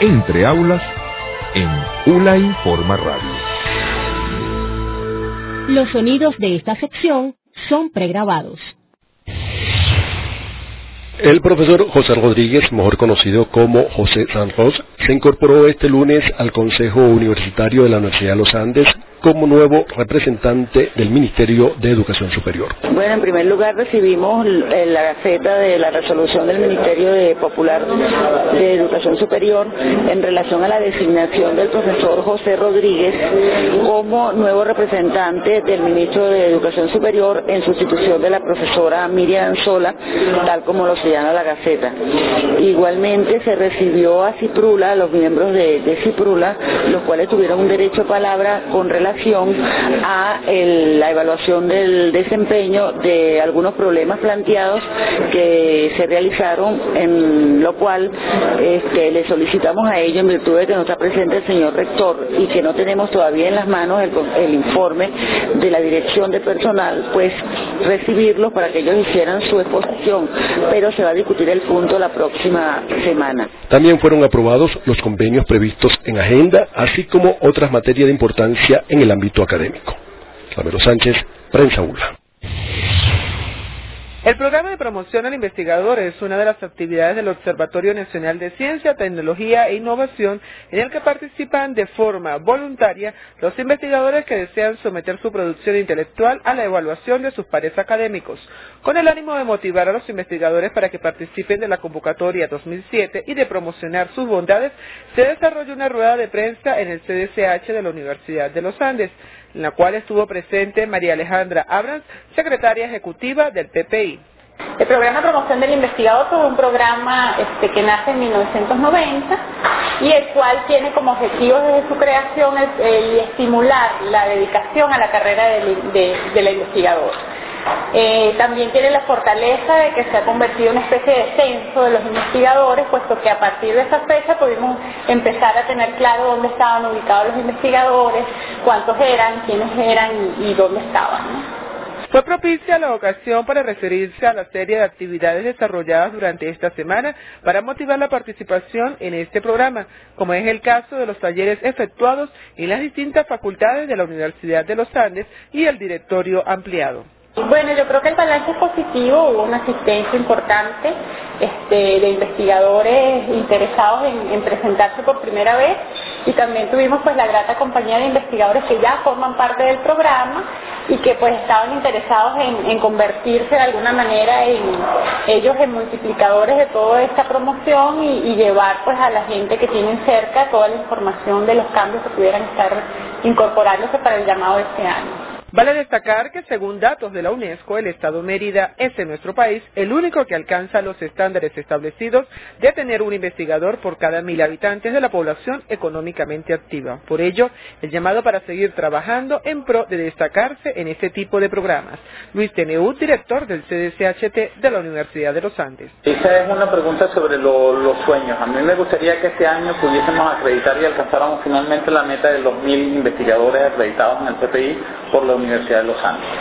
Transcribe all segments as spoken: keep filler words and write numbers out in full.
Entre Aulas en ULA Informa Radio. Los sonidos de esta sección son pregrabados. El profesor José Rodríguez, mejor conocido como José Santos, se incorporó este lunes al Consejo Universitario de la Universidad de los Andes como nuevo representante del Ministerio de Educación Superior. Bueno, en primer lugar recibimos la gaceta de la resolución del Ministerio de Popular de Educación Superior en relación a la designación del profesor José Rodríguez como nuevo representante del Ministro de Educación Superior en sustitución de la profesora Miriam Sola, tal como lo señala la gaceta. Igualmente se recibió a Ciprula, a los miembros de, de Ciprula, los cuales tuvieron un derecho a palabra con relación a el, la evaluación del desempeño de algunos problemas planteados que se realizaron, en lo cual este, le solicitamos a ellos, en virtud de que no está presente el señor rector y que no tenemos todavía en las manos el, el informe de la dirección de personal, pues recibirlos para que ellos hicieran su exposición, pero se va a discutir el punto la próxima semana. También fueron aprobados los convenios previstos en agenda, así como otras materias de importancia en el ámbito académico. Ramiro Sánchez, Prensa ULA. El programa de promoción al investigador es una de las actividades del Observatorio Nacional de Ciencia, Tecnología e Innovación, en el que participan de forma voluntaria los investigadores que desean someter su producción intelectual a la evaluación de sus pares académicos. Con el ánimo de motivar a los investigadores para que participen de la convocatoria dos mil siete y de promocionar sus bondades, se desarrolló una rueda de prensa en el C D C H de la Universidad de los Andes, en la cual estuvo presente María Alejandra Abrams, secretaria ejecutiva del P P I. El programa de promoción del investigador fue un programa este, que nace en mil novecientos noventa y el cual tiene como objetivo desde su creación el, el estimular la dedicación a la carrera del de, de la investigadora. Eh, también tiene la fortaleza de que se ha convertido en una especie de censo de los investigadores, puesto que a partir de esa fecha pudimos empezar a tener claro dónde estaban ubicados los investigadores, cuántos eran, quiénes eran y, y dónde estaban, ¿no? Fue propicia la ocasión para referirse a la serie de actividades desarrolladas durante esta semana para motivar la participación en este programa, como es el caso de los talleres efectuados en las distintas facultades de la Universidad de los Andes y el directorio ampliado. Bueno, yo creo que el balance es positivo, hubo una asistencia importante este, de investigadores interesados en, en presentarse por primera vez y también tuvimos pues la grata compañía de investigadores que ya forman parte del programa y que pues estaban interesados en, en convertirse de alguna manera en ellos en multiplicadores de toda esta promoción y, y llevar pues a la gente que tienen cerca toda la información de los cambios que pudieran estar incorporándose para el llamado de este año. Vale destacar que según datos de la UNESCO, el Estado Mérida es en nuestro país el único que alcanza los estándares establecidos de tener un investigador por cada mil habitantes de la población económicamente activa. Por ello, el llamado para seguir trabajando en pro de destacarse en este tipo de programas. Luis Teneu, director del C D C H T de la Universidad de los Andes. Esa es una pregunta sobre lo, los sueños. A mí me gustaría que este año pudiésemos acreditar y alcanzáramos finalmente la meta de los mil investigadores acreditados en el P P I por la Universidad de los Andes.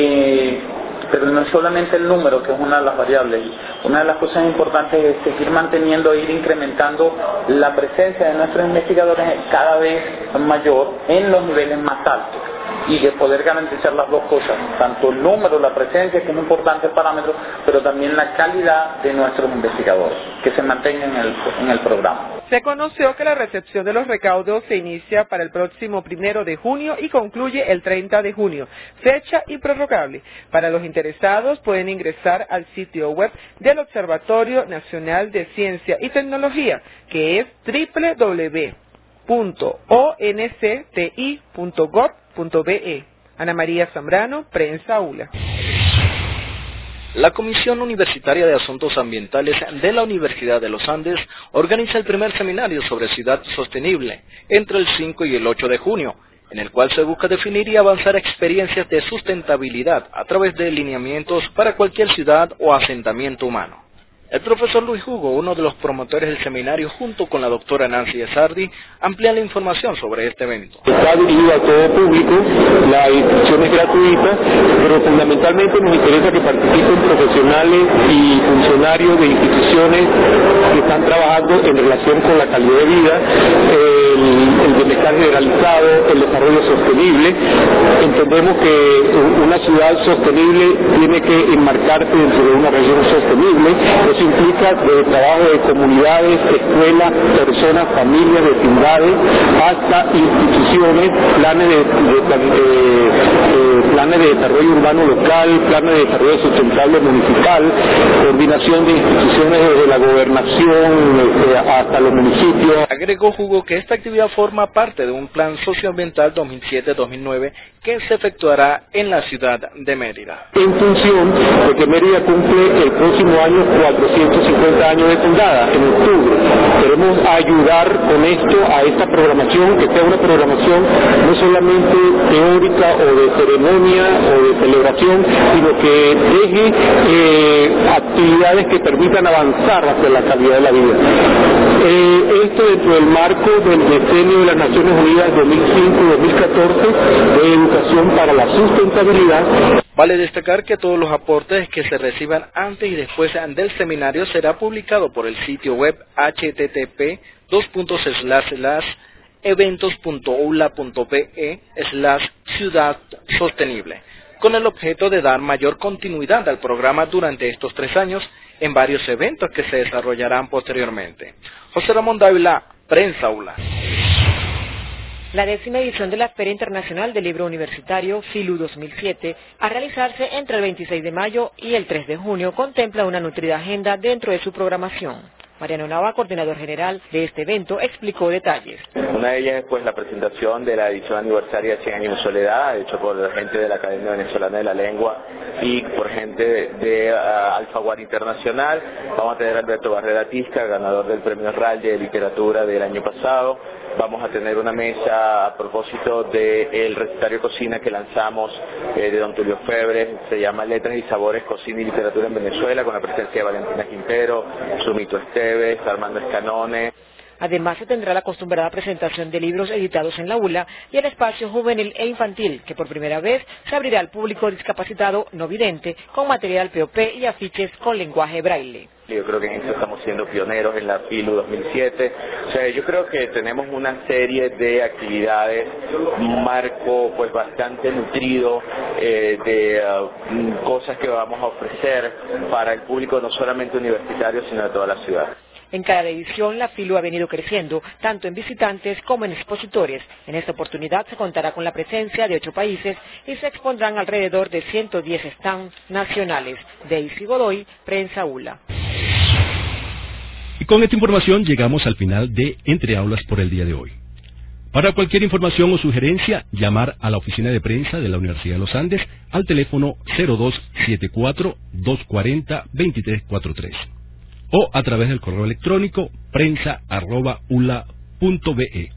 Eh, pero no es solamente el número, que es una de las variables. Una de las cosas importantes es seguir manteniendo e ir incrementando la presencia de nuestros investigadores cada vez mayor en los niveles más altos y de poder garantizar las dos cosas, tanto el número, la presencia, que es un importante parámetro, pero también la calidad de nuestros investigadores, que se mantengan en el, en el programa. Se conoció que la recepción de los recaudos se inicia para el próximo primero de junio y concluye el treinta de junio, fecha improrrogable. Para los interesados pueden ingresar al sitio web del Observatorio Nacional de Ciencia y Tecnología, que es doble u doble u doble u punto o n c t i punto gov punto b e. Ana María Zambrano, Prensa ULA. La Comisión Universitaria de Asuntos Ambientales de la Universidad de los Andes organiza el primer seminario sobre ciudad sostenible entre el cinco y el ocho de junio, en el cual se busca definir y avanzar experiencias de sustentabilidad a través de lineamientos para cualquier ciudad o asentamiento humano. El profesor Luis Hugo, uno de los promotores del seminario, junto con la doctora Nancy Esardi, amplía la información sobre este evento. Está dirigido a todo público, la inscripción es gratuita, pero fundamentalmente nos interesa que participen profesionales y funcionarios de instituciones que están trabajando en relación con la calidad de vida, el, el bienestar generalizado, el desarrollo sostenible. Entendemos que una ciudad sostenible tiene que enmarcarse dentro de una región sostenible. Eso implica de trabajo de comunidades, escuelas, personas, familias, vecindades, hasta instituciones, planes de, de, de, de planes de desarrollo urbano local, planes de desarrollo sustentable municipal, coordinación de instituciones desde la gobernación eh, hasta los municipios. Agregó Hugo que esta actividad forma parte de un plan socioambiental dos mil siete a dos mil nueve que se efectuará en la ciudad de Mérida. En función de que Mérida cumple el próximo año cuatrocientos cincuenta años de fundada, en octubre. Queremos ayudar con esto a esta programación, que sea una programación no solamente teórica o de ceremonia o de celebración, sino que deje eh, actividades que permitan avanzar hacia la calidad de la vida. Eh, esto dentro del marco del decenio de las Naciones Unidas dos mil cinco a dos mil catorce de educación para la sustentabilidad. Vale destacar que todos los aportes que se reciban antes y después del seminario será publicado por el sitio web h t t p dos puntos slash slash eventos punto u l a punto p e slash ciudad sostenible, con el objeto de dar mayor continuidad al programa durante estos tres años en varios eventos que se desarrollarán posteriormente. José Ramón Dávila, Prensa U L A. La décima edición de la Feria Internacional del Libro Universitario, FILU dos mil siete, a realizarse entre el veintiséis de mayo y el tres de junio, contempla una nutrida agenda dentro de su programación. Mariano Nava, coordinador general de este evento, explicó detalles. Una de ellas es pues la presentación de la edición aniversaria de cien años de soledad, hecho por gente de la Academia Venezolana de la Lengua y por gente de, de uh, Alfaguara Internacional. Vamos a tener a Alberto Barrera Tisca, ganador del Premio Ralde de Literatura del año pasado. Vamos a tener una mesa a propósito del recetario cocina que lanzamos eh, de don Tulio Febre, se llama Letras y Sabores, Cocina y Literatura en Venezuela, con la presencia de Valentina Quintero, Sumito Esteves, Armando Escanone. Además, se tendrá la acostumbrada presentación de libros editados en la U L A y el espacio juvenil e infantil, que por primera vez se abrirá al público discapacitado no vidente con material P O P y afiches con lenguaje braille. Yo creo que en eso estamos siendo pioneros en la FILU dos mil siete. O sea, yo creo que tenemos una serie de actividades, un marco pues bastante nutrido eh, de uh, cosas que vamos a ofrecer para el público no solamente universitario, sino de toda la ciudad. En cada edición, la FILU ha venido creciendo, tanto en visitantes como en expositores. En esta oportunidad se contará con la presencia de ocho países y se expondrán alrededor de ciento diez stands nacionales. Daisy Godoy, Prensa U L A. Y con esta información llegamos al final de Entre Aulas por el día de hoy. Para cualquier información o sugerencia, llamar a la oficina de prensa de la Universidad de los Andes al teléfono cero dos siete cuatro, dos cuatro cero, dos tres cuatro tres. O a través del correo electrónico prensa arroba u l a punto b e.